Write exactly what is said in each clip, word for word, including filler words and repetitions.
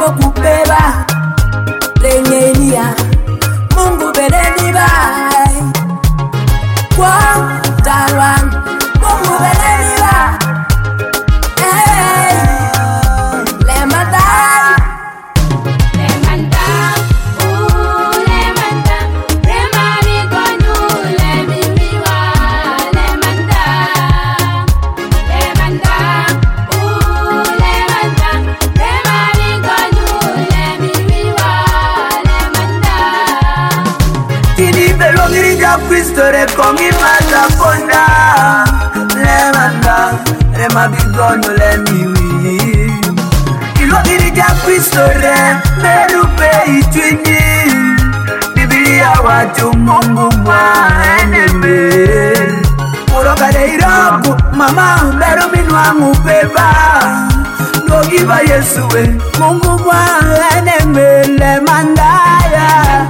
Mungu kubeba lengenia Mungu beleni bai kwa tarwan Mungu beleni bai hey le mandai le mandai ooh le mandai remari konu le miwa le mandai le mandai ooh le mandai remari konu le miwa le mandai Tini belo girija Cristo re kongi mata ponda le mandai rema bigono le miwi Ilo girija Cristo re merupe itwini Biblia watu Mungu mwaneme Kuroka de irabu mama bero minwa mupeba Nogiba Yesue Mungu mwaneme le mandaya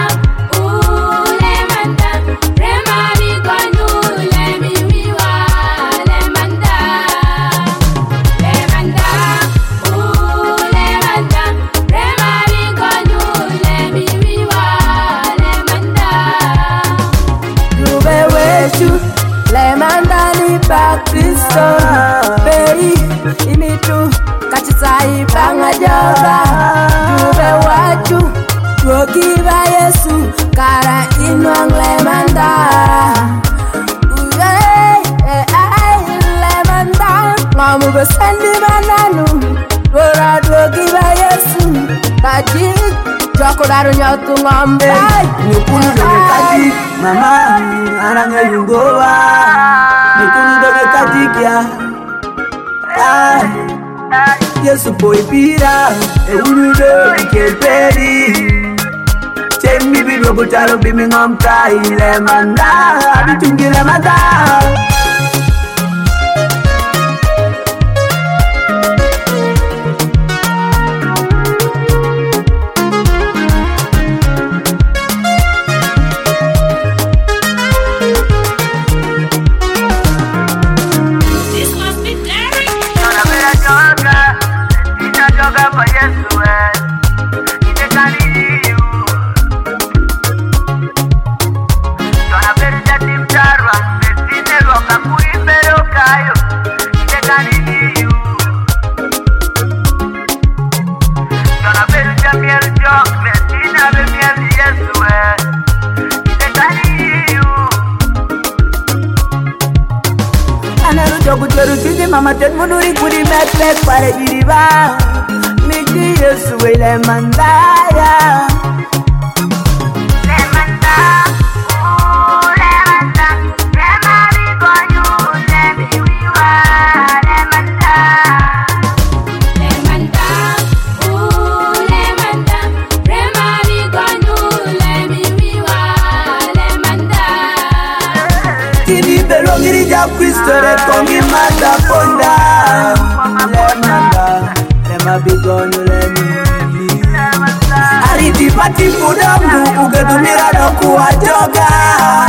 Le mandani pa Kristo Peri imitu kachitai banga jaba Jube waju Tuokiba Yesu Kara inuang le manda Uye Le manda Ngamu besendi mananu Dora tuokiba Yesu Kaji Joko daru nyotu ngombai Nyukunu doge kaji Mama Aranga yungowa Nyukunu doge kaji kia Yesu boy pira Eunu doge kelperi Chemi bido butalo bimi ngomka ile manda Abitungile manda Mama ten munuri kuri mek mek pare diriba Miki Yesu le mandaya Le manda ooh le manda Remari konyu le miwa le manda le manda ooh le manda remari konyu le miwa le manda Tini belo girija Kristo re kongi mata ponda Le manda Rema bigono le miwi Ariti pati mudamu Ugetumira no kuwa joga